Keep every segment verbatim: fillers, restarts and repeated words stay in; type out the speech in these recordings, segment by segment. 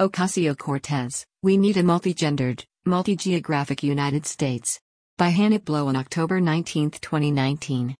Ocasio-Cortez, We Need a Multigendered, Multi-Geographic United States. By Hannah Blow on October nineteenth, twenty nineteen.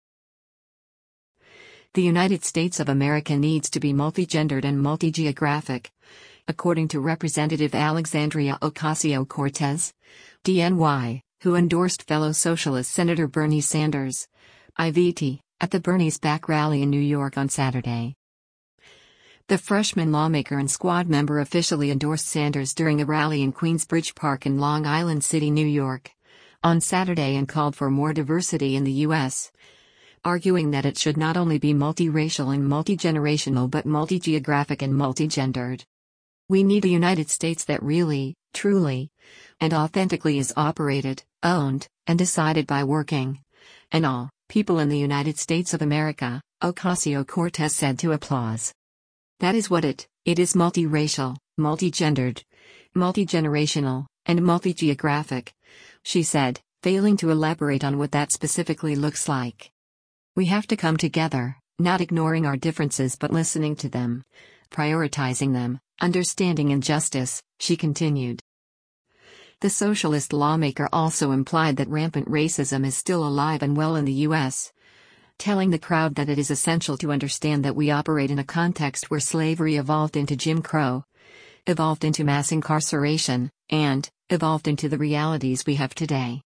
The United States of America needs to be multigendered and multi-geographic. According to Representative Alexandria Ocasio-Cortez, D N Y, who endorsed fellow socialist Senator Bernie Sanders, I V T, at the Bernie's Back rally in New York on Saturday. The freshman lawmaker and squad member officially endorsed Sanders during a rally in Queensbridge Park in Long Island City, New York, on Saturday and called for more diversity in the U S, arguing that it should not only be multiracial and multigenerational but multi-geographic and multigendered. We need a United States that really, truly, and authentically is operated, owned, and decided by working and all people in the United States of America, Ocasio-Cortez said to Applause. That is what it, it is multiracial, multigendered, multigenerational, and multi-geographic, she said, failing to elaborate on what that specifically looks like. We have to come together, not ignoring our differences but listening to them, prioritizing them, understanding injustice, she continued. The socialist lawmaker also implied that rampant racism is still alive and well in the U S, telling the crowd that it is essential to understand that we operate in a context where slavery evolved into Jim Crow, evolved into mass incarceration, and evolved into the realities we have today.